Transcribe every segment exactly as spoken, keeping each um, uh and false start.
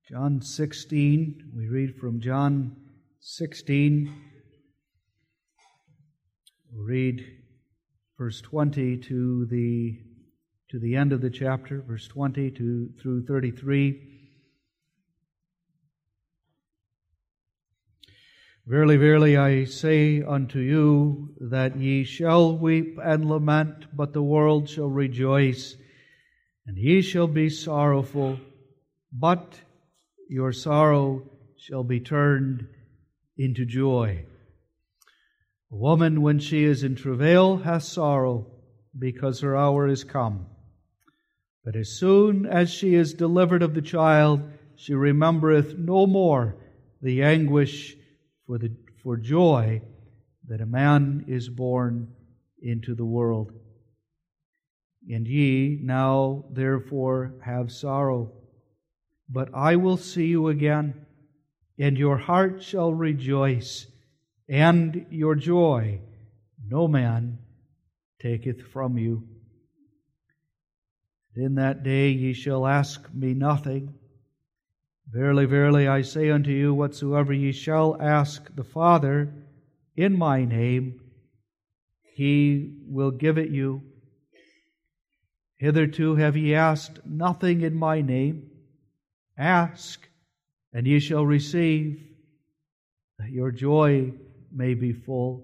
John sixteen, we read from John sixteen. We'll read verse twenty to the to the end of the chapter, verse twenty to through thirty-three. Verily, verily, I say unto you that ye shall weep and lament, but the world shall rejoice, and ye shall be sorrowful, but your sorrow shall be turned into joy. A woman, when she is in travail, hath sorrow, because her hour is come. But as soon as she is delivered of the child, she remembereth no more the anguish for the for joy that a man is born into the world. And ye now therefore have sorrow, but I will see you again, and your heart shall rejoice, and your joy no man taketh from you. In that day ye shall ask me nothing. Verily, verily, I say unto you, whatsoever ye shall ask the Father in my name, He will give it you. Hitherto have ye asked nothing in my name. Ask, and ye shall receive, that your joy may be full.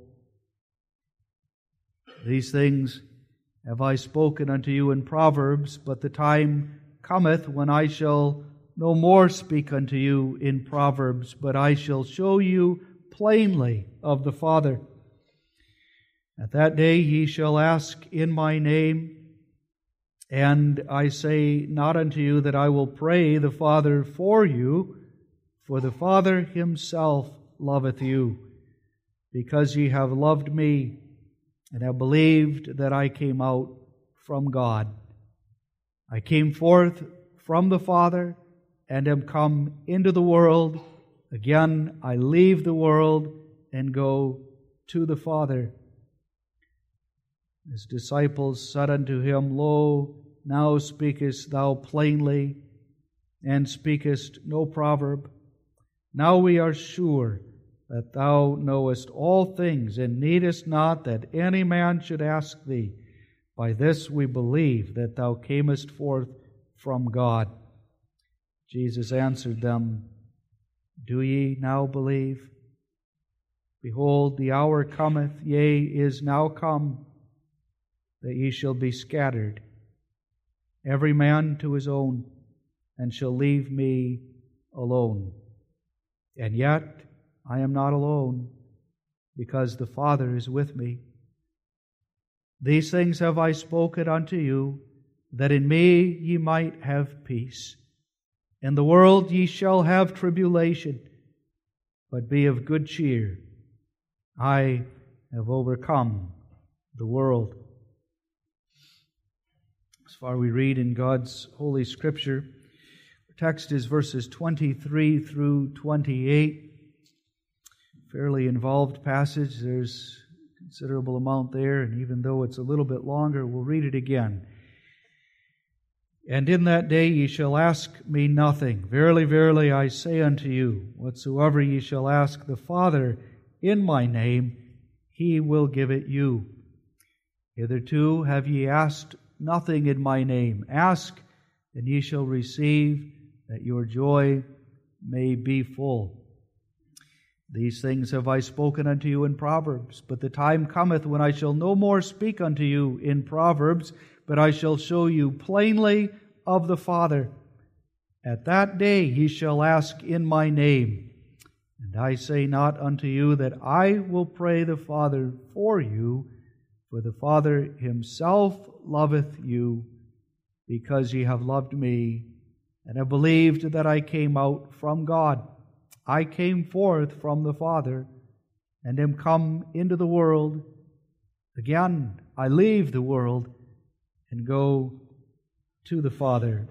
These things have I spoken unto you in Proverbs, but the time cometh when I shall no more speak unto you in Proverbs, but I shall show you plainly of the Father. At that day ye shall ask in my name, and I say not unto you that I will pray the Father for you, for the Father Himself loveth you, because ye have loved me, and have believed that I came out from God. I came forth from the Father, and am come into the world. Again I leave the world, and go to the Father. His disciples said unto him, Lo, now speakest thou plainly, and speakest no proverb. Now we are sure that thou knowest all things, and needest not that any man should ask thee. By this we believe that thou camest forth from God. Jesus answered them, Do ye now believe? Behold, the hour cometh, yea, is now come, that ye shall be scattered, every man to his own, and shall leave me alone. And yet I am not alone, because the Father is with me. These things have I spoken unto you, that in me ye might have peace. In the world ye shall have tribulation, but be of good cheer. I have overcome the world. As far as we read in God's Holy Scripture, the text is verses twenty-three through twenty-eight. Fairly involved passage. There's a considerable amount there, and even though it's a little bit longer, we'll read it again. And in that day ye shall ask me nothing. Verily, verily, I say unto you, whatsoever ye shall ask the Father in my name, He will give it you. Hitherto have ye asked nothing in my name. Ask, and ye shall receive, that your joy may be full. These things have I spoken unto you in Proverbs, but the time cometh when I shall no more speak unto you in Proverbs, but I shall show you plainly of the Father. At that day ye shall ask in my name. And I say not unto you that I will pray the Father for you, for the Father Himself loveth you, because ye have loved me, and have believed that I came out from God. I came forth from the Father, and am come into the world. Again I leave the world, and go to the Father.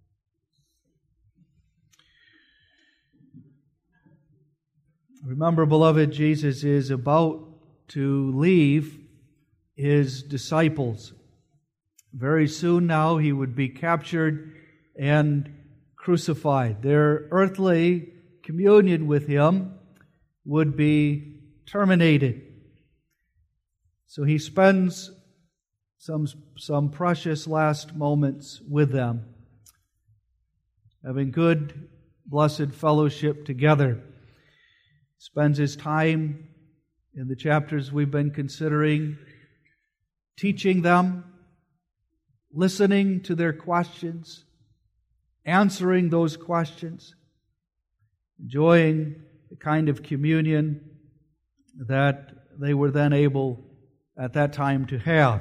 Remember, beloved, Jesus is about to leave His disciples. Very soon now He would be captured and crucified. Their earthly communion with Him would be terminated. So He spends some, some precious last moments with them, having good, blessed fellowship together. Spends His time in the chapters we've been considering, teaching them, listening to their questions, answering those questions, enjoying the kind of communion that they were then able at that time to have.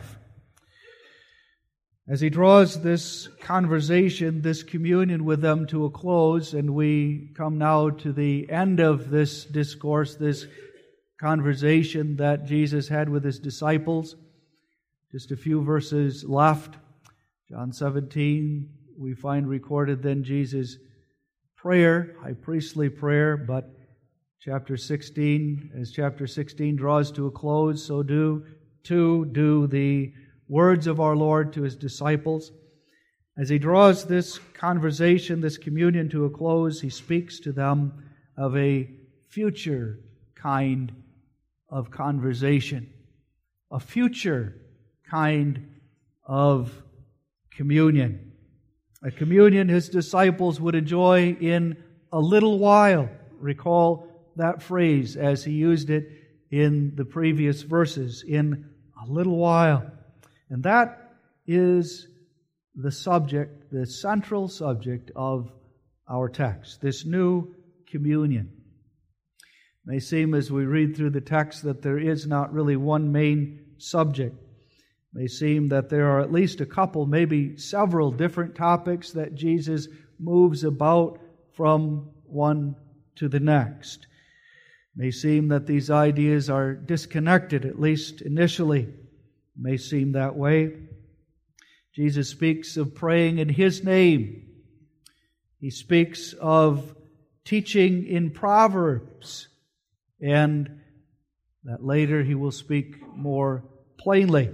As He draws this conversation, this communion with them to a close, and we come now to the end of this discourse, this conversation that Jesus had with His disciples. Just a few verses left. John seventeen, we find recorded then Jesus' prayer, high priestly prayer, but chapter sixteen, as chapter sixteen draws to a close, so do, too, do the words of our Lord to His disciples. As He draws this conversation, this communion to a close, He speaks to them of a future kind of conversation, a future kind of communion, a communion His disciples would enjoy in a little while. Recall that phrase as He used it in the previous verses, in a little while. And that is the subject, the central subject of our text, this new communion. It may seem as we read through the text that there is not really one main subject. It may seem that there are at least a couple, maybe several different topics that Jesus moves about from one to the next. It may seem that these ideas are disconnected, at least initially. It may seem that way. Jesus speaks of praying in His name. He speaks of teaching in Proverbs, and that later He will speak more plainly.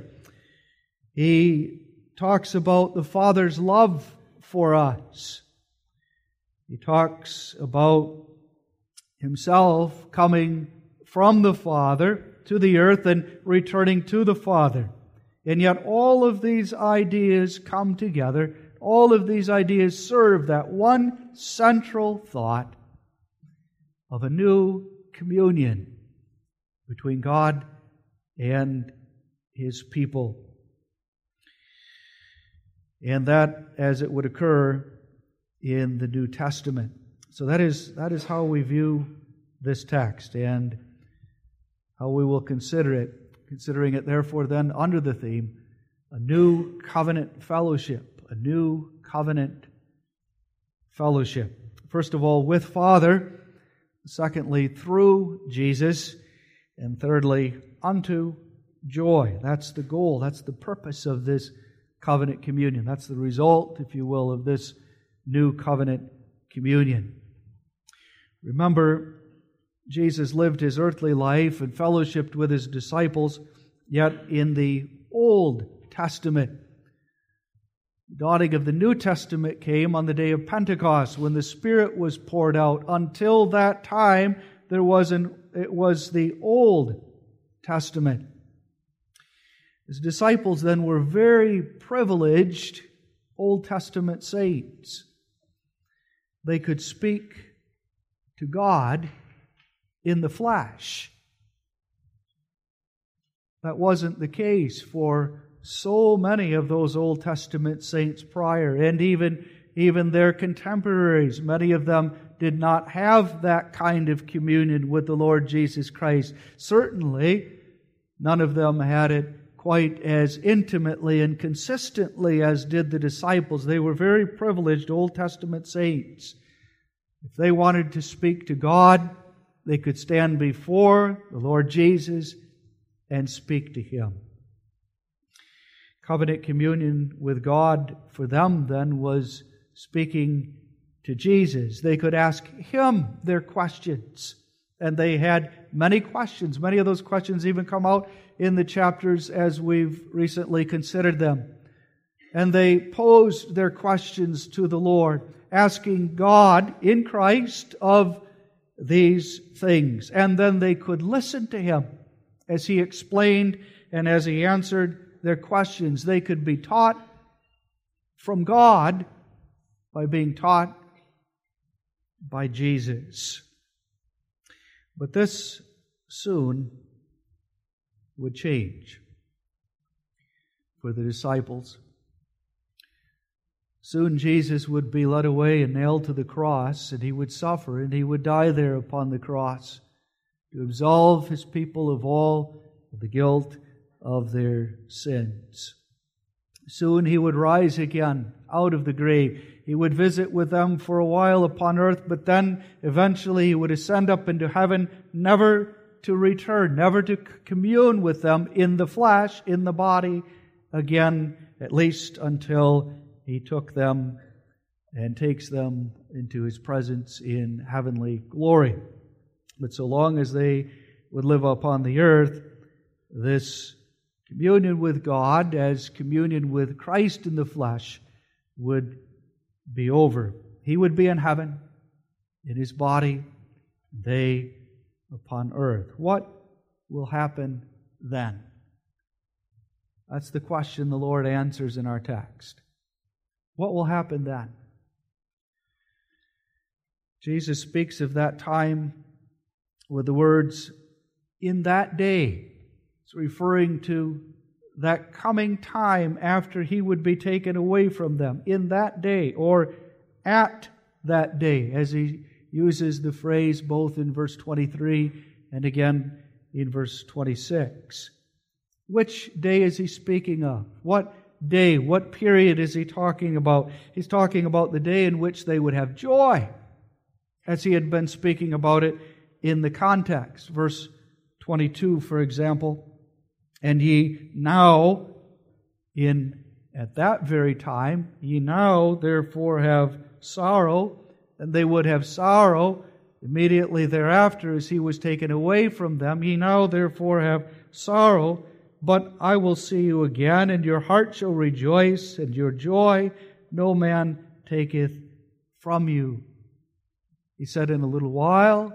He talks about the Father's love for us. He talks about Himself coming from the Father to the earth and returning to the Father. And yet all of these ideas come together. All of these ideas serve that one central thought of a new communion between God and His people. And that, as it would occur in the New Testament. So that is, that is how we view this text and how we will consider it, considering it therefore then under the theme, a new covenant fellowship, a new covenant fellowship. First of all, with Father, secondly, through Jesus, and thirdly, unto joy. That's the goal, that's the purpose of this covenant communion. That's the result, if you will, of this new covenant communion. Remember, Jesus lived His earthly life and fellowshiped with His disciples, yet in the Old Testament. The dawning of the New Testament came on the day of Pentecost, when the Spirit was poured out. Until that time, there was an, it was the Old Testament. His disciples then were very privileged Old Testament saints. They could speak to God in the flesh. That wasn't the case for so many of those Old Testament saints prior, and even, even their contemporaries. Many of them did not have that kind of communion with the Lord Jesus Christ. Certainly, none of them had it quite as intimately and consistently as did the disciples. They were very privileged Old Testament saints. If they wanted to speak to God, they could stand before the Lord Jesus and speak to Him. Covenant communion with God for them then was speaking to Jesus. They could ask Him their questions. And they had many questions. Many of those questions even come out in the chapters as we've recently considered them. And they posed their questions to the Lord. asking God in Christ of these things. And then they could listen to Him as He explained and as He answered their questions. They could be taught from God by being taught by Jesus. But this soon would change for the disciples. Soon Jesus would be led away and nailed to the cross, and He would suffer, and He would die there upon the cross to absolve His people of all of the guilt of their sins. Soon He would rise again out of the grave. He would visit with them for a while upon earth, but then eventually He would ascend up into heaven, never to return, never to commune with them in the flesh, in the body again, at least until He took them and takes them into His presence in heavenly glory. But so long as they would live upon the earth, this communion with God as communion with Christ in the flesh would be over. He would be in heaven, in His body, they upon earth. What will happen then? That's the question the Lord answers in our text. What will happen then? Jesus speaks of that time with the words, "in that day." It's referring to that coming time after He would be taken away from them. In that day, or at that day, as He uses the phrase both in verse twenty-three and again in verse twenty-six. Which day is He speaking of? What day, what period is He talking about? He's talking about the day in which they would have joy, as He had been speaking about it in the context. Verse twenty-two, for example, "And ye now, in at that very time, ye now therefore have sorrow," and they would have sorrow immediately thereafter as He was taken away from them. "Ye now therefore have sorrow, but I will see you again, and your heart shall rejoice, and your joy no man taketh from you." He said, "In a little while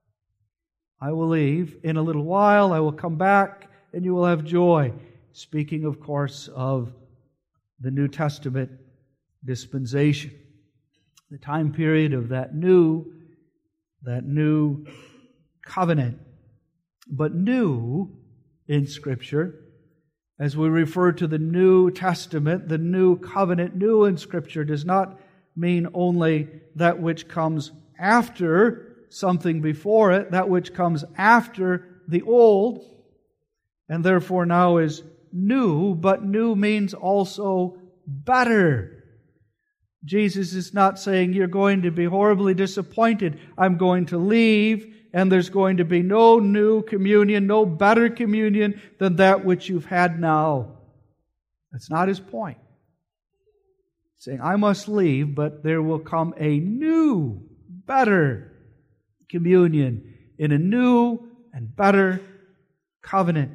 I will leave. In a little while I will come back, and you will have joy." Speaking, of course, of the New Testament dispensation, the time period of that new, that new covenant. But new in Scripture, as we refer to the New Testament, the new covenant, new in Scripture does not mean only that which comes after something before it, that which comes after the old, and therefore now is new, but new means also better. Jesus is not saying you're going to be horribly disappointed. I'm going to leave, and there's going to be no new communion, no better communion than that which you've had now. That's not His point. He's saying, I must leave, but there will come a new, better communion in a new and better covenant.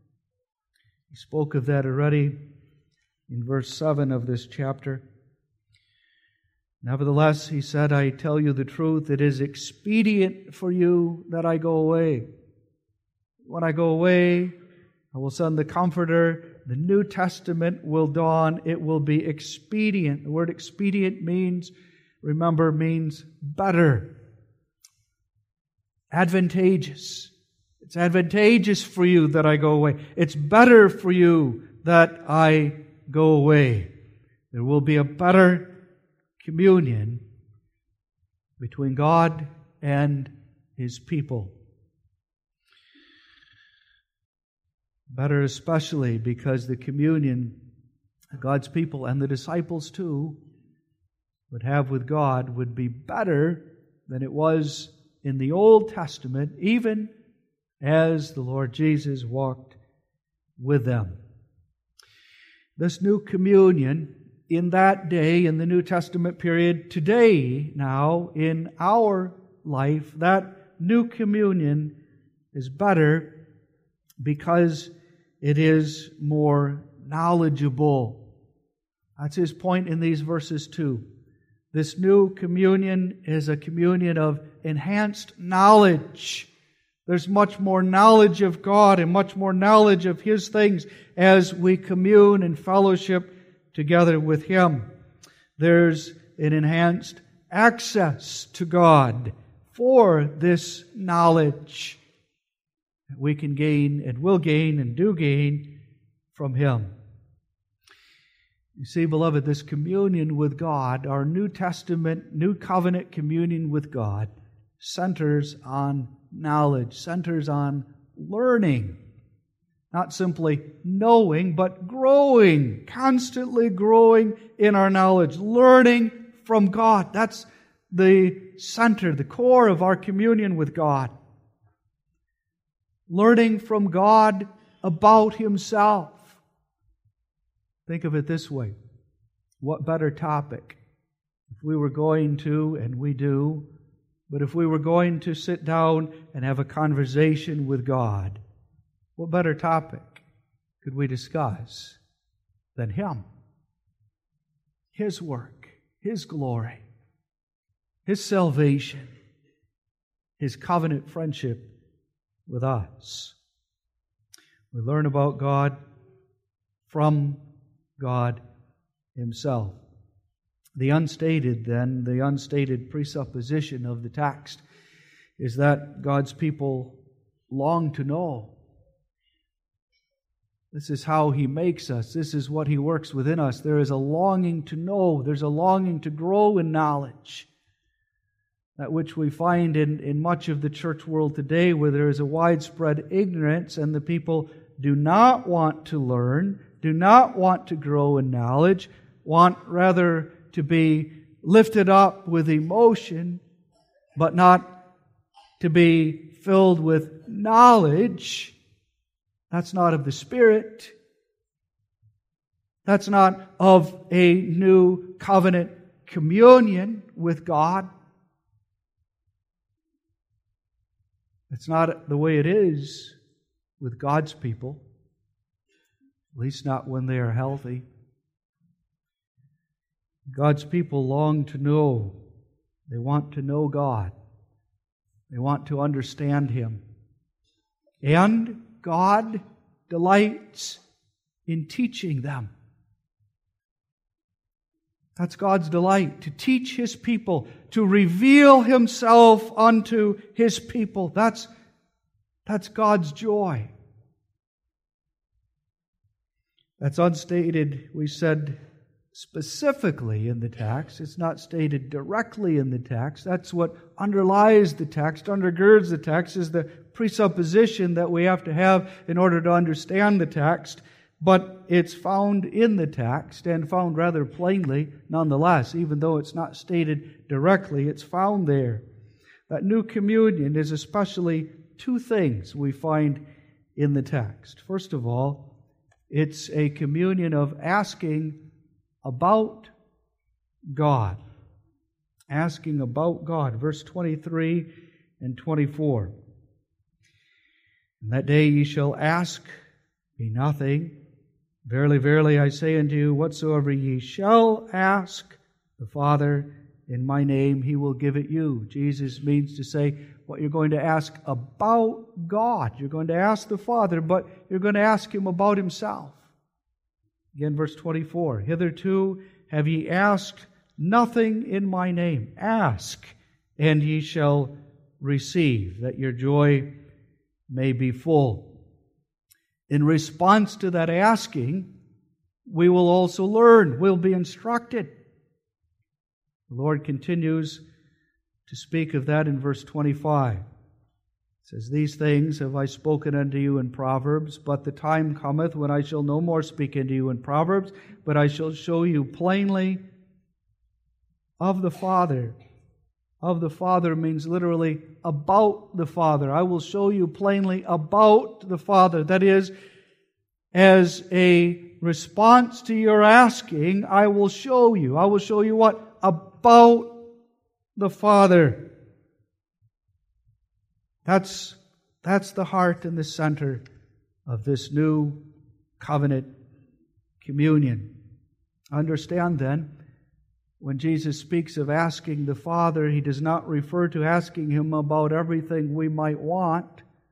He spoke of that already in verse seven of this chapter. "Nevertheless," He said, "I tell you the truth, it is expedient for you that I go away. When I go away, I will send the Comforter. The New Testament will dawn. It will be expedient." The word expedient means, remember, means better. Advantageous. It's advantageous for you that I go away. It's better for you that I go away. There will be a better communion between God and His people. Better especially because the communion God's people and the disciples too would have with God would be better than it was in the Old Testament, even as the Lord Jesus walked with them. This new communion in that day, in the New Testament period, today now, in our life, that new communion is better because it is more knowledgeable. That's his point in these verses too. This new communion is a communion of enhanced knowledge. There's much more knowledge of God and much more knowledge of His things as we commune and fellowship together with Him. There's an enhanced access to God for this knowledge that we can gain and will gain and do gain from Him. You see, beloved, this communion with God, our New Testament, New Covenant communion with God, centers on knowledge, centers on learning. Not simply knowing, but growing, constantly growing in our knowledge, learning from God. That's the center, the core of our communion with God. Learning from God about Himself. Think of it this way. What better topic? If we were going to, and we do, but if we were going to sit down and have a conversation with God, what better topic could we discuss than Him? His work, His glory, His salvation, His covenant friendship with us. We learn about God from God Himself. The unstated, then, the unstated presupposition of the text is that God's people long to know. This is how He makes us. This is what He works within us. There is a longing to know. There's a longing to grow in knowledge. That which we find in, in much of the church world today, where there is a widespread ignorance and the people do not want to learn, do not want to grow in knowledge, want rather to be lifted up with emotion, but not to be filled with knowledge. That's not of the Spirit. That's not of a new covenant communion with God. It's not the way it is with God's people, at least not when they are healthy. God's people long to know. They want to know God. They want to understand Him. And God delights in teaching them. That's God's delight, to teach His people, to reveal Himself unto His people. That's, that's God's joy. That's unstated, we said, specifically in the text. It's not stated directly in the text. That's what underlies the text, undergirds the text, is the presupposition that we have to have in order to understand the text. But it's found in the text, and found rather plainly nonetheless, even though it's not stated directly, it's found there. That new communion is especially two things we find in the text. First of all, it's a communion of asking about God. Asking about God. Verse twenty-three and twenty-four. "In that day ye shall ask me nothing. Verily, verily, I say unto you, whatsoever ye shall ask the Father in my name, He will give it you." Jesus means to say what you're going to ask about God. You're going to ask the Father, but you're going to ask Him about Himself. Again, verse twenty-four. "Hitherto have ye asked nothing in my name. Ask, and ye shall receive, that your joy may be full." In response to that asking, we will also learn. We'll be instructed. The Lord continues to speak of that in verse twenty-five. It says, "These things have I spoken unto you in Proverbs, but the time cometh when I shall no more speak unto you in Proverbs, but I shall show you plainly of the Father." Of the Father means literally about the Father. I will show you plainly about the Father. That is, as a response to your asking, I will show you. I will show you what? About the Father. That's, that's the heart and the center of this new covenant communion. Understand then, when Jesus speaks of asking the Father, He does not refer to asking Him about everything we might want,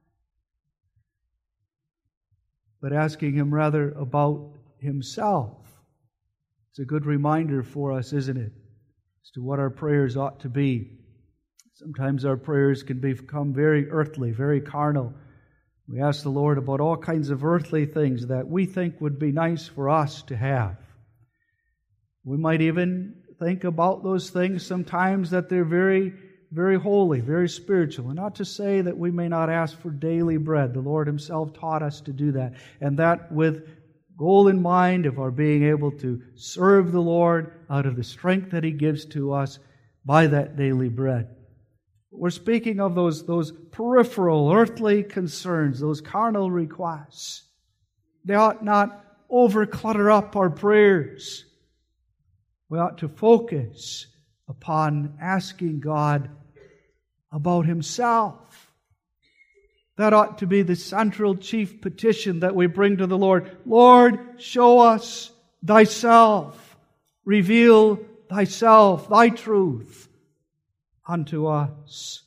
but asking Him rather about Himself. It's a good reminder for us, isn't it, as to what our prayers ought to be. Sometimes our prayers can become very earthly, very carnal. We ask the Lord about all kinds of earthly things that we think would be nice for us to have. We might even think about those things sometimes that they're very, very holy, very spiritual. And not to say that we may not ask for daily bread. The Lord Himself taught us to do that. And that with goal in mind of our being able to serve the Lord out of the strength that He gives to us by that daily bread. We're speaking of those, those peripheral, earthly concerns, those carnal requests. They ought not overclutter up our prayers. We ought to focus upon asking God about Himself. That ought to be the central chief petition that we bring to the Lord. Lord, show us Thyself. Reveal Thyself, Thy truth unto us.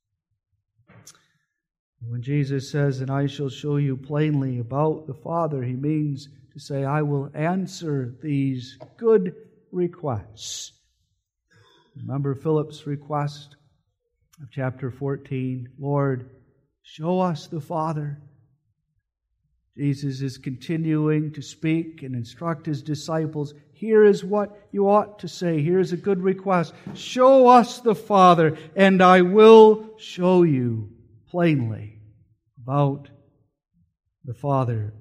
When Jesus says, and I shall show you plainly about the Father, He means to say, I will answer these good requests. Remember Philip's request of chapter fourteen, Lord, show us the Father. Jesus is continuing to speak and instruct His disciples. Here is what you ought to say. Here is a good request. Show us the Father, and I will show you plainly about the Father.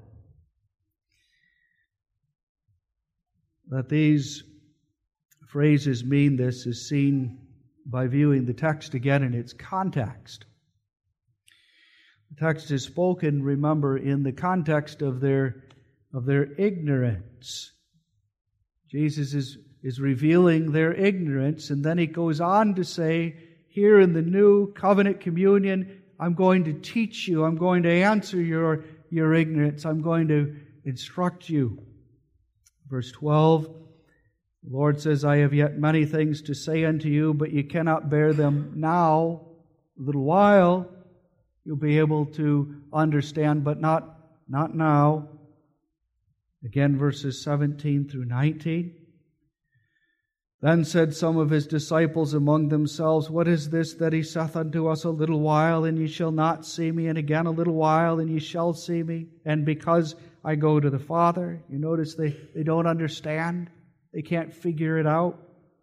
That these phrases mean this is seen by viewing the text again in its context. The text is spoken, remember, in the context of their, of their ignorance. Jesus is, is revealing their ignorance, and then He goes on to say, here in the new covenant communion, I'm going to teach you, I'm going to answer your, your ignorance, I'm going to instruct you. Verse twelve, the Lord says, I have yet many things to say unto you, but you cannot bear them now. A little while you'll be able to understand, but not, not now. Again, verses seventeen through nineteen. Then said some of His disciples among themselves, what is this that He saith unto us, a little while, and ye shall not see me, and again a little while, and ye shall see me, and because I go to the Father. You notice they, they don't understand. They can't figure it out.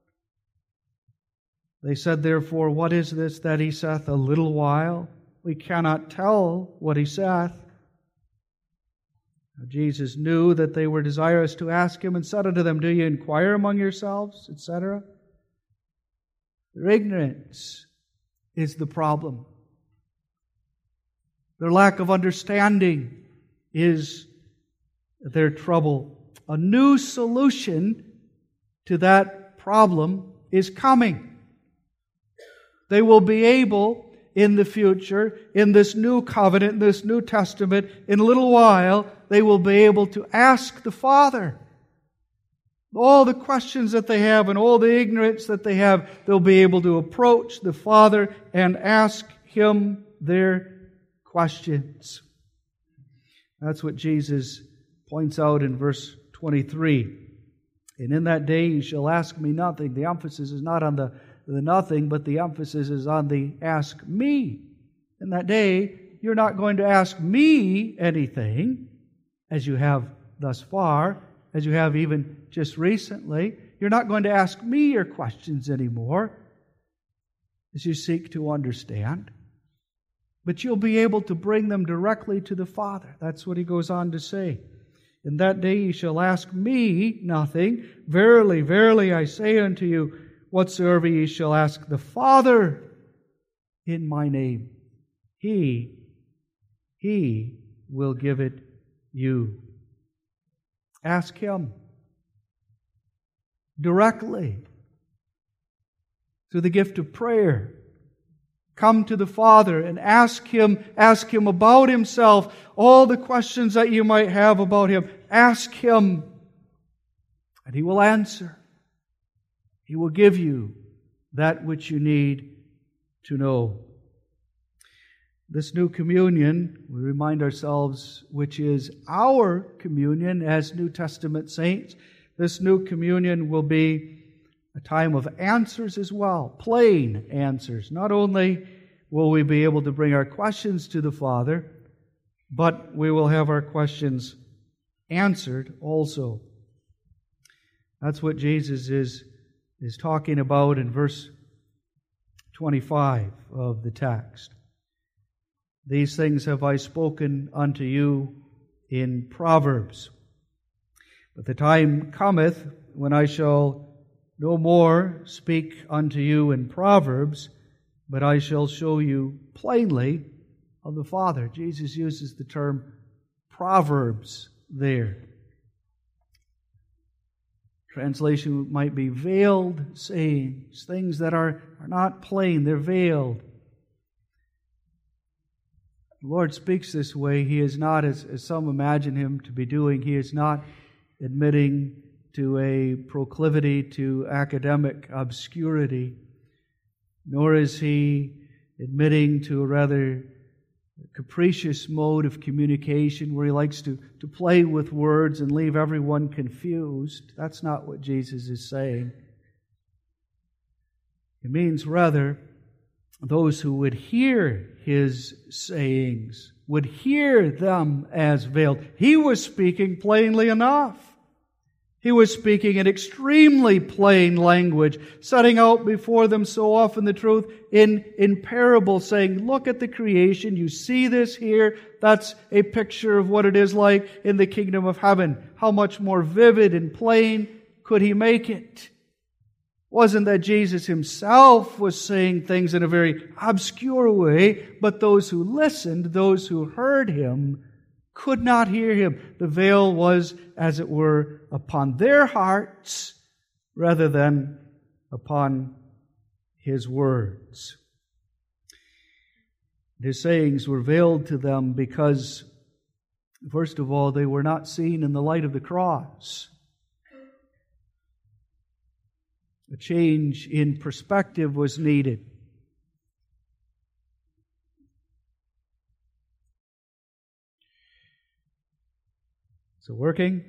They said, therefore, what is this that He saith, a little while? We cannot tell what He saith. Now, Jesus knew that they were desirous to ask Him, and said unto them, do you inquire among yourselves, et cetera? Their ignorance is the problem. Their lack of understanding is their trouble. A new solution to that problem is coming. They will be able in the future, in this new covenant, in this New Testament, in a little while, they will be able to ask the Father. All the questions that they have and all the ignorance that they have, they'll be able to approach the Father and ask Him their questions. That's what Jesus points out in verse twenty-three. And in that day you shall ask me nothing. The emphasis is not on the, the nothing, but the emphasis is on the ask me. In that day, you're not going to ask me anything, as you have thus far, as you have even just recently. You're not going to ask me your questions anymore as you seek to understand. But you'll be able to bring them directly to the Father. That's what He goes on to say. In that day ye shall ask me nothing. Verily, verily, I say unto you, whatsoever ye shall ask the Father in my name, He, He will give it you. Ask Him directly through the gift of prayer. Come to the Father and ask Him, ask Him about Himself. All the questions that you might have about Him, ask Him, and He will answer. He will give you that which you need to know. This new communion, we remind ourselves, which is our communion as New Testament saints, this new communion will be a time of answers as well, plain answers. Not only will we be able to bring our questions to the Father, but we will have our questions answered also. That's what Jesus is, is talking about in verse twenty-five of the text. These things have I spoken unto you in Proverbs. But the time cometh when I shall no more speak unto you in Proverbs, but I shall show you plainly of the Father. Jesus uses the term Proverbs there. Translation might be veiled sayings, things that are, are not plain, they're veiled. The Lord speaks this way. He is not, as, as some imagine Him to be doing, He is not admitting to a proclivity to academic obscurity, nor is He admitting to a rather capricious mode of communication where He likes to, to play with words and leave everyone confused. That's not what Jesus is saying. It means rather those who would hear His sayings would hear them as veiled. He was speaking plainly enough. He was speaking in extremely plain language, setting out before them so often the truth in, in parables, saying, look at the creation, you see this here, that's a picture of what it is like in the kingdom of heaven. How much more vivid and plain could He make it? Wasn't that Jesus Himself was saying things in a very obscure way, but those who listened, those who heard Him, could not hear Him. The veil was, as it were, upon their hearts rather than upon His words. His sayings were veiled to them because, first of all, they were not seen in the light of the cross. A change in perspective was needed. So working?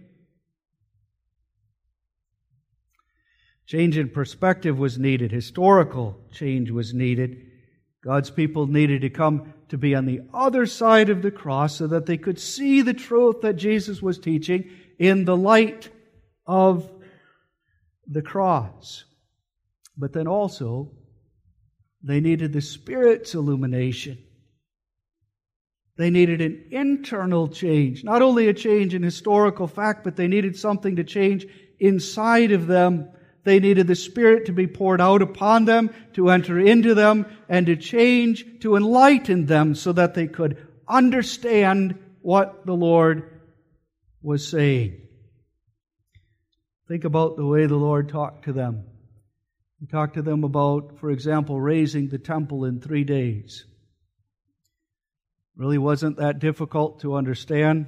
Change in perspective was needed. Historical change was needed. God's people needed to come to be on the other side of the cross so that they could see the truth that Jesus was teaching in the light of the cross. But then also, they needed the Spirit's illumination. They needed an internal change. Not only a change in historical fact, but they needed something to change inside of them. They needed the Spirit to be poured out upon them, to enter into them, and to change, to enlighten them so that they could understand what the Lord was saying. Think about the way the Lord talked to them. He talked to them about, for example, raising the temple in three days. Really wasn't that difficult to understand.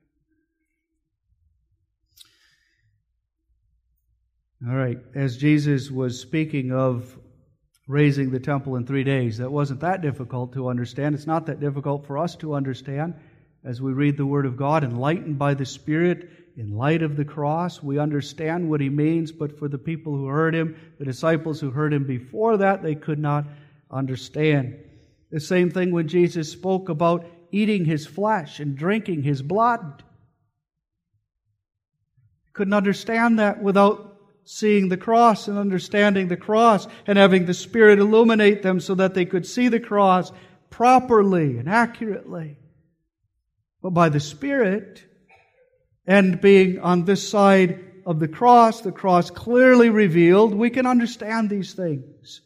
All right, as Jesus was speaking of raising the temple in three days, that wasn't that difficult to understand. It's not that difficult for us to understand as we read the Word of God, enlightened by the Spirit, in light of the cross. We understand what He means, but for the people who heard Him, the disciples who heard Him before that, they could not understand. The same thing when Jesus spoke about eating His flesh and drinking His blood. Couldn't understand that without seeing the cross and understanding the cross and having the Spirit illuminate them so that they could see the cross properly and accurately. But by the Spirit, and being on this side of the cross, the cross clearly revealed, we can understand these things.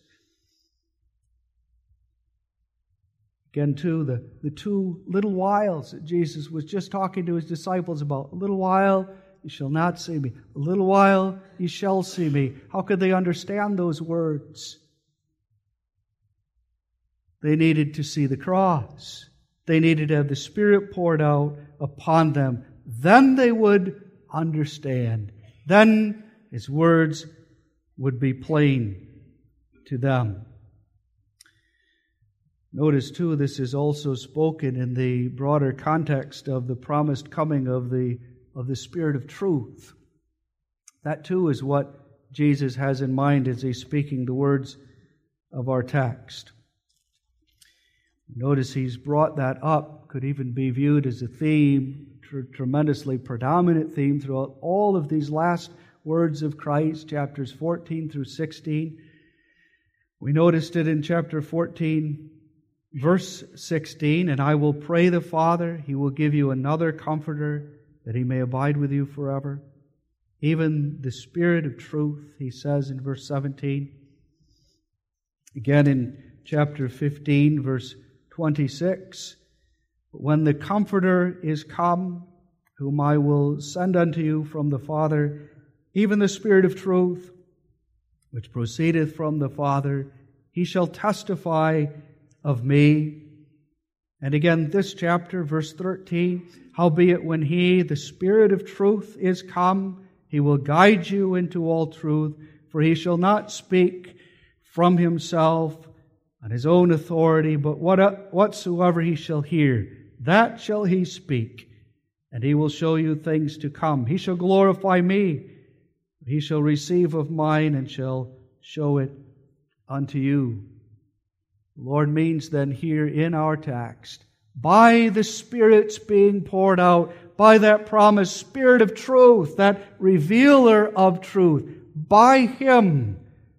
Again, too, the, the two little whiles that Jesus was just talking to His disciples about. A little while, you shall not see me. A little while, you shall see me. How could they understand those words? They needed to see the cross. They needed to have the Spirit poured out upon them. Then they would understand. Then His words would be plain to them. Notice too, this is also spoken in the broader context of the promised coming of the, of the Spirit of truth. That too is what Jesus has in mind as He's speaking the words of our text. Notice He's brought that up, could even be viewed as a theme, tr- tremendously predominant theme throughout all of these last words of Christ, chapters fourteen through sixteen. We noticed it in chapter fourteen, verse sixteen, "And I will pray the Father, He will give you another Comforter, that He may abide with you forever. Even the Spirit of truth," He says in verse seventeen. Again in chapter fifteen, verse twenty-six, "When the Comforter is come, whom I will send unto you from the Father, even the Spirit of truth, which proceedeth from the Father, He shall testify of me." And again, this chapter, verse thirteen, "Howbeit when He, the Spirit of truth, is come, He will guide you into all truth, for He shall not speak from Himself on His own authority, but what, whatsoever He shall hear, that shall He speak, and He will show you things to come. He shall glorify me, He shall receive of mine, and shall show it unto you." The Lord means then here in our text, by the Spirit's being poured out, by that promised Spirit of truth, that revealer of truth, by Him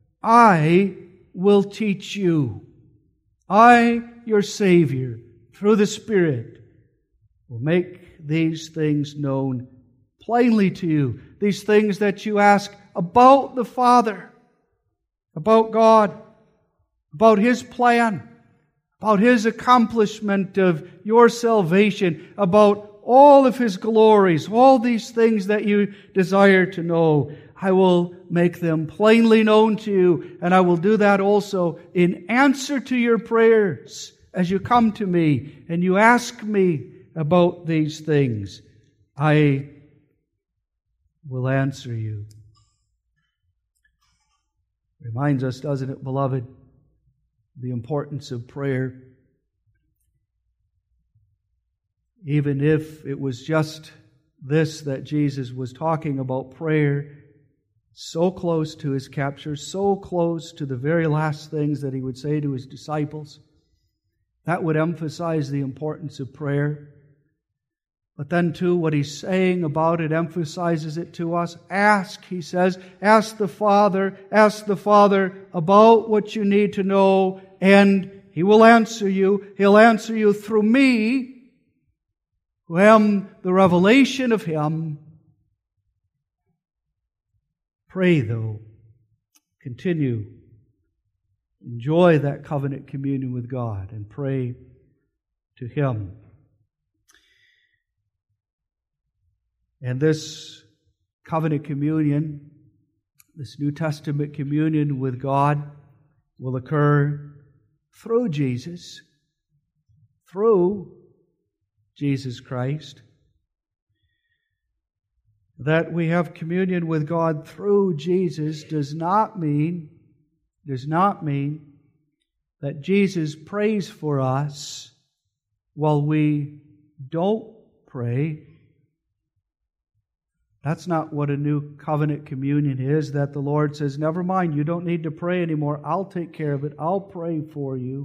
I will teach you. I, your Savior, through the Spirit, will make these things known plainly to you. These things that you ask about the Father, about God, about His plan, about His accomplishment of your salvation, about all of His glories, all these things that you desire to know. I will make them plainly known to you, and I will do that also in answer to your prayers as you come to me and you ask me about these things. I will answer you. Reminds us, doesn't it, beloved, the importance of prayer. Even if it was just this that Jesus was talking about, prayer, so close to His capture, so close to the very last things that He would say to His disciples, that would emphasize the importance of prayer. But then too, what He's saying about it emphasizes it to us. Ask, He says, ask the Father, ask the Father about what you need to know, and He will answer you. He'll answer you through me, who am the revelation of Him. Pray, though. Continue. Enjoy that covenant communion with God and pray to Him. And this covenant communion, this New Testament communion with God, will occur through Jesus, through Jesus Christ. That we have communion with God through Jesus does not mean, does not mean that Jesus prays for us while we don't pray. That's not what a new covenant communion is, that the Lord says, never mind, you don't need to pray anymore. I'll take care of it. I'll pray for you.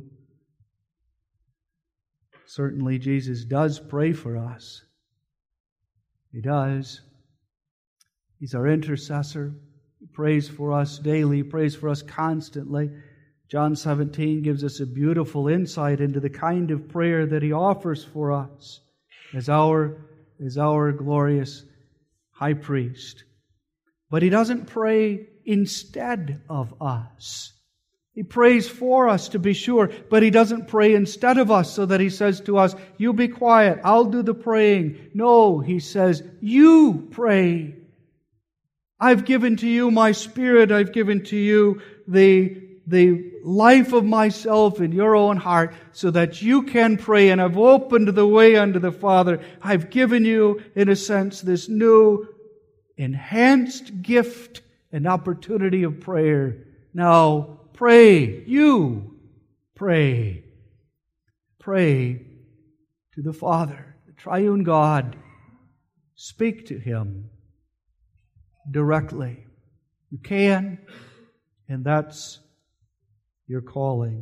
Certainly Jesus does pray for us. He does. He's our intercessor. He prays for us daily. He prays for us constantly. John seventeen gives us a beautiful insight into the kind of prayer that He offers for us as our, as our glorious high priest. But He doesn't pray instead of us. He prays for us, to be sure, but He doesn't pray instead of us so that He says to us, you be quiet, I'll do the praying. No, He says, you pray. I've given to you my Spirit. I've given to you the, the life of myself in your own heart so that you can pray. And I've opened the way unto the Father. I've given you, in a sense, this new enhanced gift an opportunity of prayer. Now, pray. You pray. Pray to the Father, the triune God. Speak to Him directly. You can, and that's your calling.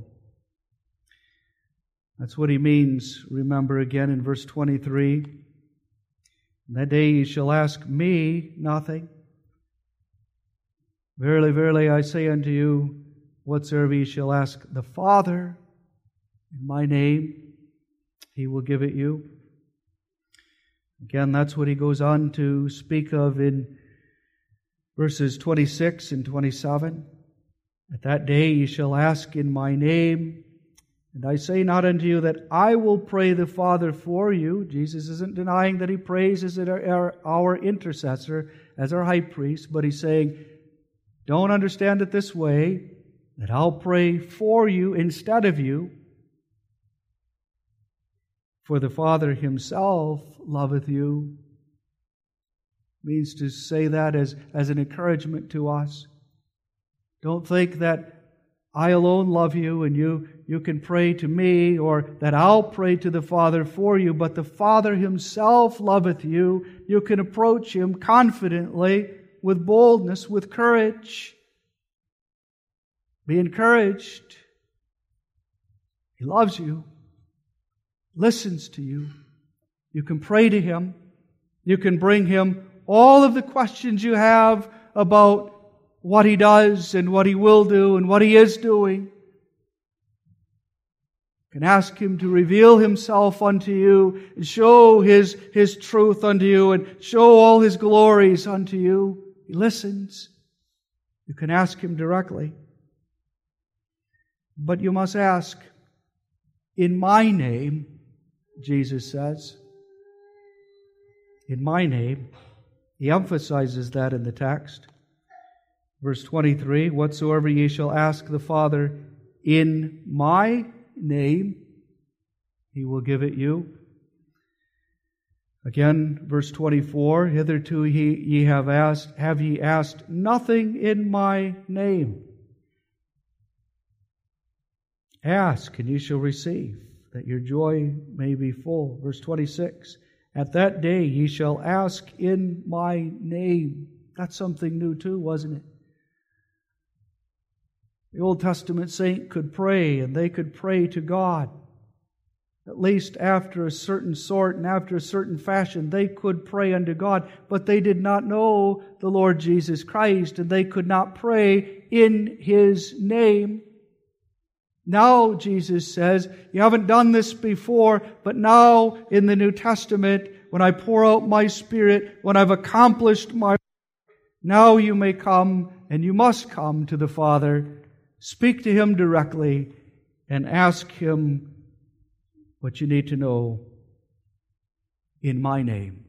That's what He means, remember again in verse twenty-three. That day ye shall ask me nothing. Verily, verily, I say unto you, whatsoever ye shall ask the Father in my name, He will give it you. Again, that's what He goes on to speak of in verses twenty-six and twenty-seven. At that day ye shall ask in my name, and I say not unto you that I will pray the Father for you. Jesus isn't denying that He prays as our, our intercessor, as our high priest, but He's saying, don't understand it this way, that I'll pray for you instead of you. For the Father Himself loveth you. Means to say that as, as an encouragement to us. Don't think that I alone love you and you, you can pray to me, or that I'll pray to the Father for you, but the Father Himself loveth you. You can approach Him confidently, with boldness, with courage. Be encouraged. He loves you, listens to you. You can pray to Him. You can bring Him all of the questions you have about what He does and what He will do and what He is doing. You can ask Him to reveal Himself unto you and show His, His truth unto you and show all His glories unto you. He listens. You can ask Him directly. But you must ask in my name, Jesus says. In my name. He emphasizes that in the text. Verse twenty-three, whatsoever ye shall ask the Father in my name, He will give it you. Again, verse twenty-four, hitherto he, ye have asked, have ye asked nothing in my name. Ask, and ye shall receive, that your joy may be full. Verse twenty-six, at that day ye shall ask in my name. That's something new too, wasn't it? The Old Testament saint could pray, and they could pray to God. At least after a certain sort and after a certain fashion, they could pray unto God, but they did not know the Lord Jesus Christ, and they could not pray in His name. Now, Jesus says, you haven't done this before, but now in the New Testament, when I pour out my Spirit, when I've accomplished my work, now you may come, and you must come to the Father. Speak to Him directly and ask Him what you need to know in my name.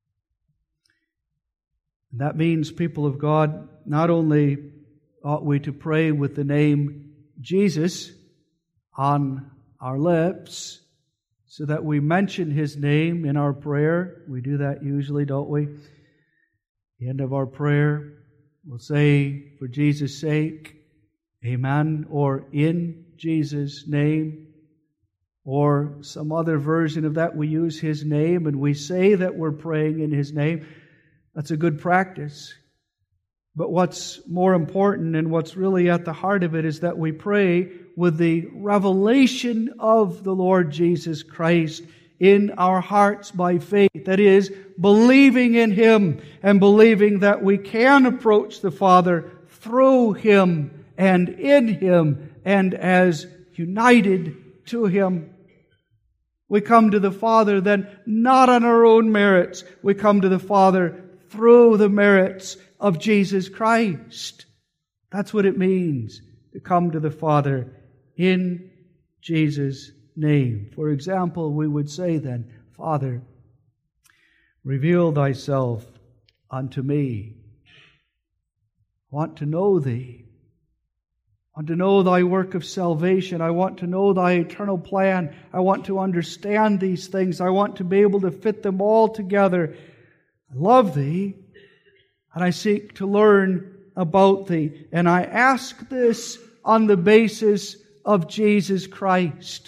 That means, people of God, not only ought we to pray with the name Jesus on our lips, so that we mention His name in our prayer. We do that usually, don't we? At the end of our prayer, we'll say, for Jesus' sake, Amen, or in Jesus' name, or some other version of that. We use His name and we say that we're praying in His name. That's a good practice. But what's more important and what's really at the heart of it is that we pray with the revelation of the Lord Jesus Christ in our hearts by faith. That is, believing in Him and believing that we can approach the Father through Him and in Him and as united to Him. We come to the Father then not on our own merits. We come to the Father through the merits of Jesus Christ. That's what it means to come to the Father in Jesus' name. For example, we would say then, Father, reveal Thyself unto me. I want to know Thee. I want to know Thy work of salvation. I want to know Thy eternal plan. I want to understand these things. I want to be able to fit them all together. I love Thee, and I seek to learn about Thee. And I ask this on the basis of Jesus Christ.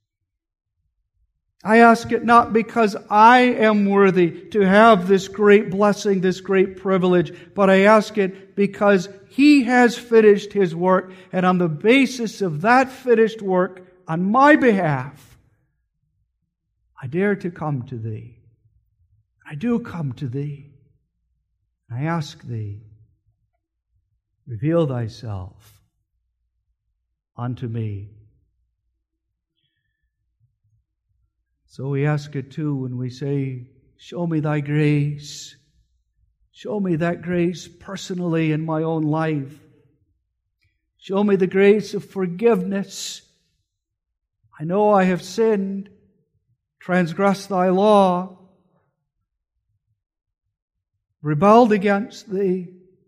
I ask it not because I am worthy to have this great blessing, this great privilege, but I ask it because He has finished His work, and on the basis of that finished work, on my behalf, I dare to come to Thee. I do come to Thee. I ask Thee, reveal Thyself unto me. So we ask it too when we say, show me Thy grace. Show me that grace personally in my own life. Show me the grace of forgiveness. I know I have sinned, transgressed Thy law, rebelled against Thee.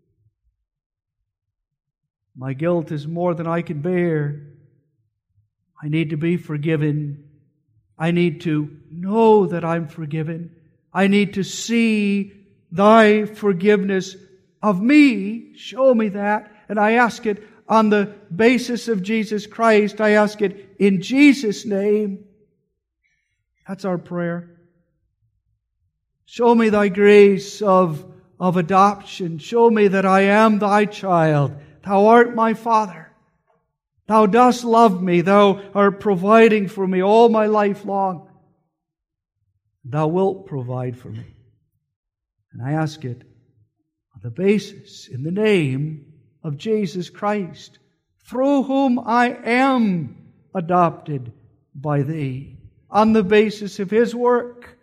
My guilt is more than I can bear. I need to be forgiven. I need to know that I'm forgiven. I need to see Thy forgiveness of me. Show me that. And I ask it on the basis of Jesus Christ. I ask it in Jesus' name. That's our prayer. Show me Thy grace of, of adoption. Show me that I am Thy child. Thou art my Father. Thou dost love me. Thou art providing for me all my life long. Thou wilt provide for me. And I ask it on the basis, in the name of Jesus Christ, through whom I am adopted by Thee. On the basis of His work,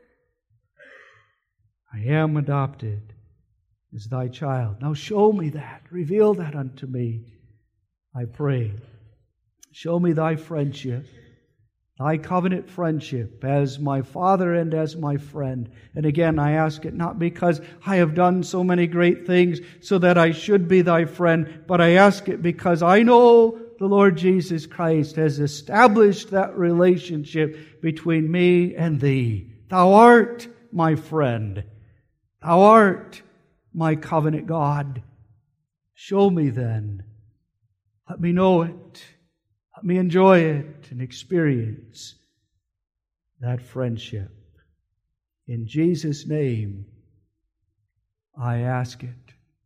I am adopted as Thy child. Now show me that. Reveal that unto me, I pray. Show me Thy friendship, Thy covenant friendship as my Father and as my friend. And again, I ask it not because I have done so many great things so that I should be Thy friend, but I ask it because I know the Lord Jesus Christ has established that relationship between me and Thee. Thou art my friend. Thou art my covenant God. Show me then. Let me know it. Let me enjoy it and experience that friendship. In Jesus' name, I ask it.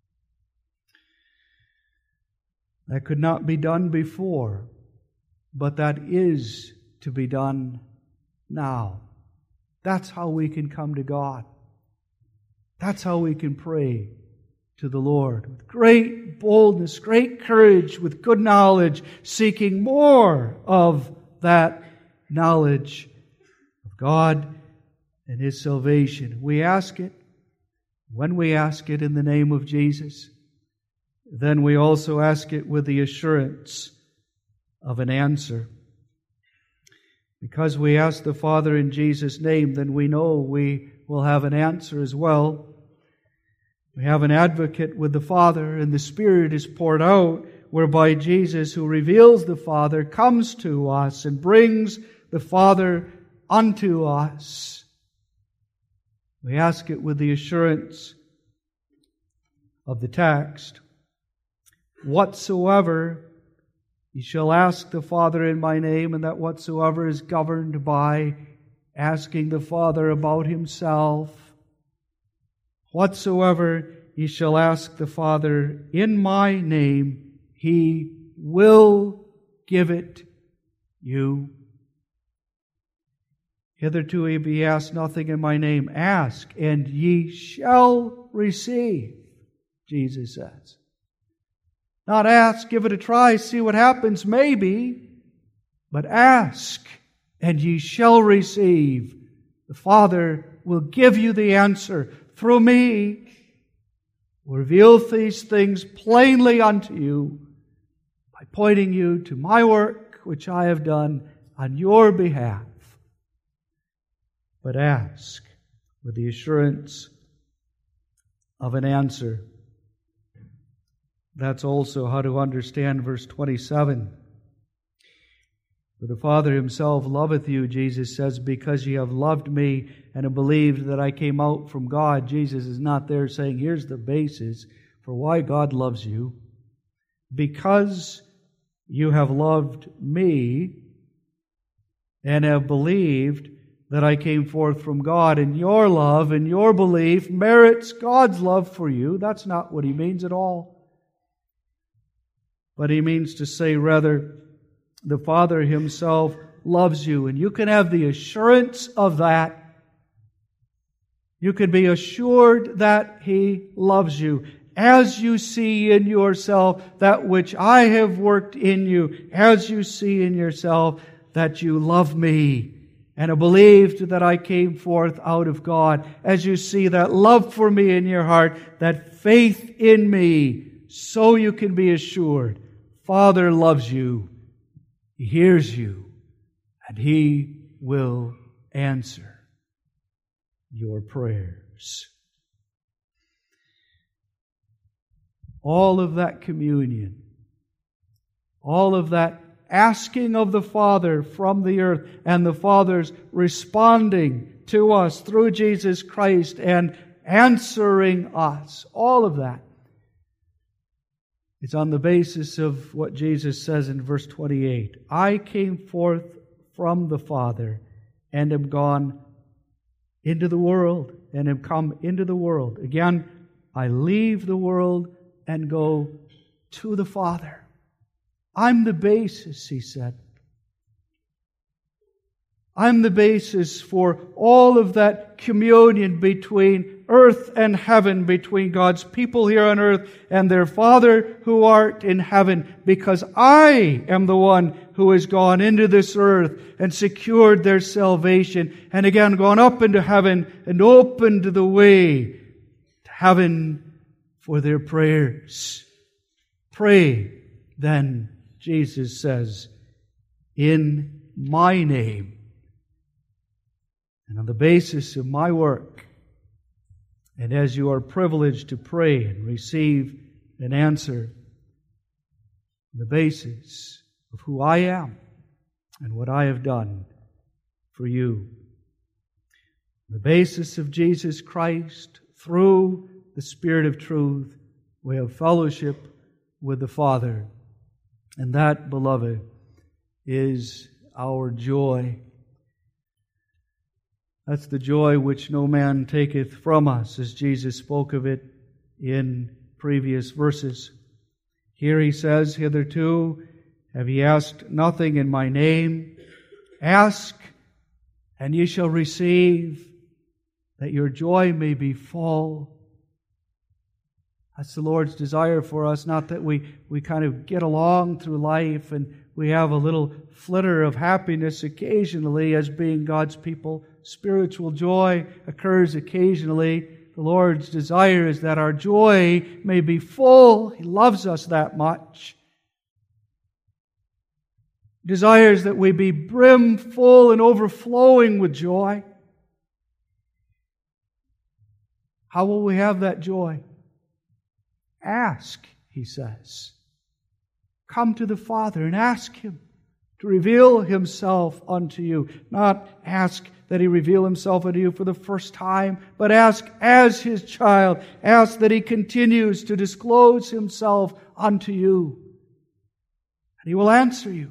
That could not be done before, but that is to be done now. That's how we can come to God. That's how we can pray to the Lord with great boldness, great courage, with good knowledge, seeking more of that knowledge of God and His salvation. We ask it. When we ask it in the name of Jesus, then we also ask it with the assurance of an answer. Because we ask the Father in Jesus' name, then we know we will have an answer as well. We have an advocate with the Father, and the Spirit is poured out, whereby Jesus, who reveals the Father, comes to us and brings the Father unto us. We ask it with the assurance of the text. Whatsoever ye shall ask the Father in my name, and that whatsoever is governed by asking the Father about Himself. Whatsoever ye shall ask the Father in my name, He will give it you. Hitherto ye asked nothing in my name. Ask, and ye shall receive, Jesus says. Not ask, give it a try, see what happens, maybe. But ask, and ye shall receive. The Father will give you the answer through me. Reveal these things plainly unto you by pointing you to my work, which I have done on your behalf. But ask with the assurance of an answer. That's also how to understand verse twenty-seven. For the Father Himself loveth you, Jesus says, because ye have loved me and have believed that I came out from God. Jesus is not there saying, here's the basis for why God loves you. Because you have loved me and have believed that I came forth from God, and your love and your belief merits God's love for you. That's not what he means at all. But he means to say, rather, the Father himself loves you, and you can have the assurance of that. You can be assured that he loves you as you see in yourself that which I have worked in you, as you see in yourself that you love me and have believed that I came forth out of God, as you see that love for me in your heart, that faith in me, so you can be assured Father loves you, he hears you, and he will answer your prayers. All of that communion, all of that asking of the Father from the earth, and the Father's responding to us through Jesus Christ and answering us, all of that, it's on the basis of what Jesus says in verse twenty-eight. I came forth from the Father and am gone into the world and am come into the world. Again, I leave the world and go to the Father. I'm the basis, he said. I'm the basis for all of that communion between earth and heaven, between God's people here on earth and their Father who art in heaven, because I am the one who has gone into this earth and secured their salvation, and again gone up into heaven and opened the way to heaven for their prayers. Pray, then, Jesus says, in my name, and on the basis of my work, and as you are privileged to pray and receive an answer, on the basis of who I am and what I have done for you, on the basis of Jesus Christ, through the Spirit of truth, we have fellowship with the Father. And that, beloved, is our joy. That's the joy which no man taketh from us, as Jesus spoke of it in previous verses. Here he says, hitherto have ye asked nothing in my name. Ask, and ye shall receive, that your joy may be full. That's the Lord's desire for us, not that we, we kind of get along through life and we have a little flitter of happiness occasionally as being God's people. Spiritual joy occurs occasionally. The Lord's desire is that our joy may be full. He loves us that much. He desires that we be brim full and overflowing with joy. How will we have that joy? Ask, he says. Come to the Father and ask Him to reveal Himself unto you. Not ask that He reveal Himself unto you for the first time, but ask as His child. Ask that He continues to disclose Himself unto you. And He will answer you.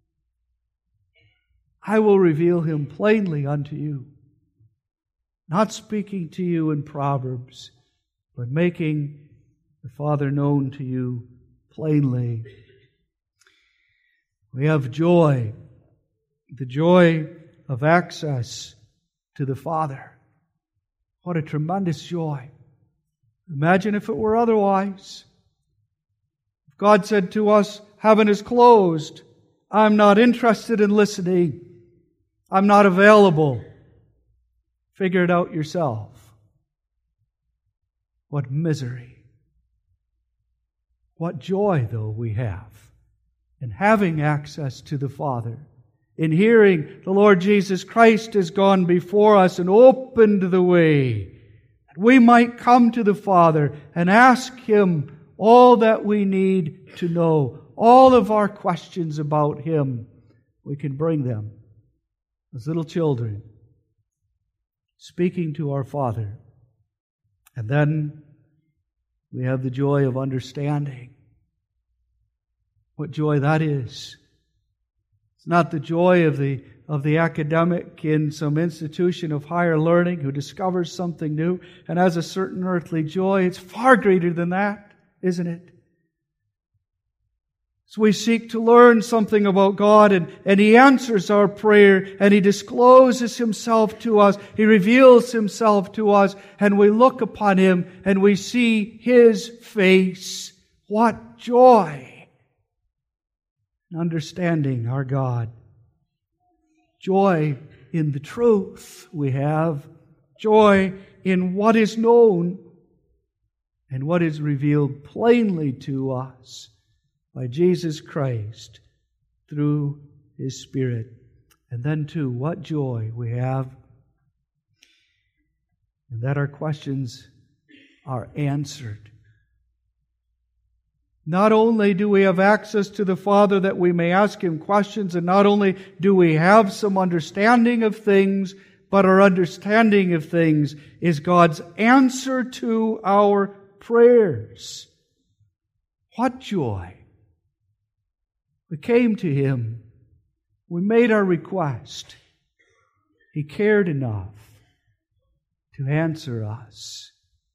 I will reveal Him plainly unto you. Not speaking to you in proverbs, but making the Father known to you plainly. We have joy, the joy of access to the Father. What a tremendous joy. Imagine if it were otherwise. If God said to us, heaven is closed, I'm not interested in listening, I'm not available, figure it out yourself. What misery. What joy, though, we have in having access to the Father, in hearing the Lord Jesus Christ has gone before us and opened the way, that we might come to the Father and ask Him all that we need to know, all of our questions about Him. We can bring them as little children, speaking to our Father. And then We have the joy of understanding. What joy that is. It's not the joy of the of the academic in some institution of higher learning who discovers something new and has a certain earthly joy. It's far greater than that, isn't it? So we seek to learn something about God, and, and He answers our prayer, and He discloses Himself to us. He reveals Himself to us, and we look upon Him, and we see His face. What joy in understanding our God. Joy in the truth we have. Joy in what is known and what is revealed plainly to us by Jesus Christ through His Spirit. And then too, what joy we have, and that our questions are answered. Not only do we have access to the Father that we may ask Him questions, and not only do we have some understanding of things, but our understanding of things is God's answer to our prayers. What joy! We came to Him. We made our request. He cared enough to answer us.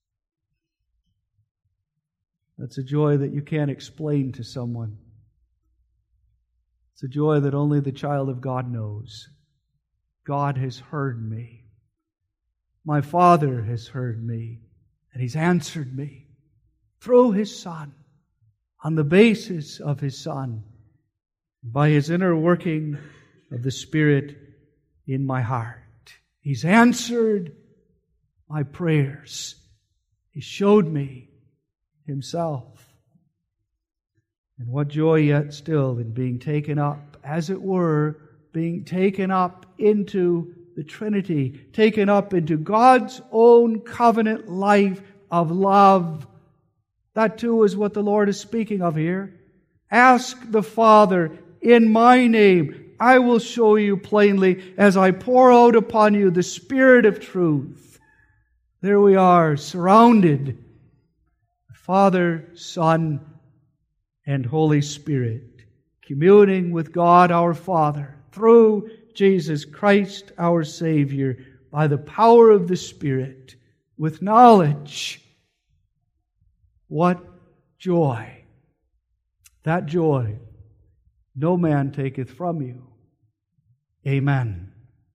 That's a joy that you can't explain to someone. It's a joy that only the child of God knows. God has heard me. My Father has heard me, and He's answered me through His Son, on the basis of His Son, by His inner working of the Spirit in my heart. He's answered my prayers. He showed me Himself. And what joy yet still in being taken up, as it were, being taken up into the Trinity, taken up into God's own covenant life of love. That too is what the Lord is speaking of here. Ask the Father in my name. I will show you plainly as I pour out upon you the Spirit of truth. There we are, surrounded. Father, Son, and Holy Spirit, communing with God our Father through Jesus Christ our Savior by the power of the Spirit with knowledge. What joy! That joy no man taketh from you. Amen.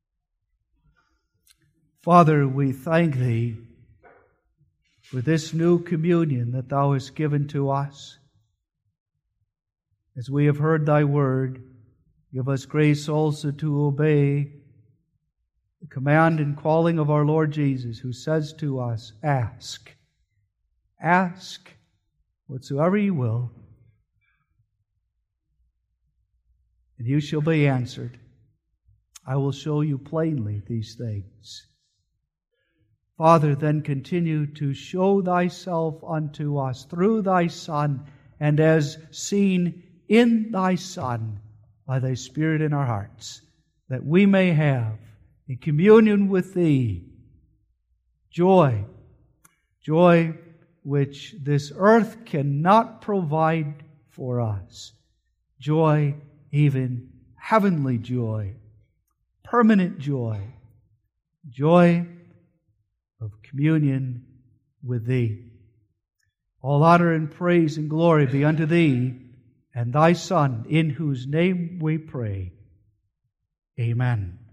Father, we thank Thee for this new communion that Thou hast given to us. As we have heard Thy word, give us grace also to obey the command and calling of our Lord Jesus, who says to us, ask. Ask whatsoever you will, and you shall be answered. I will show you plainly these things. Father, then continue to show Thyself unto us through Thy Son, and as seen in Thy Son by Thy Spirit in our hearts, that we may have in communion with Thee joy, joy which this earth cannot provide for us, joy, even heavenly joy, permanent joy, joy of communion with Thee. All honor and praise and glory be unto Thee and Thy Son, in whose name we pray. Amen.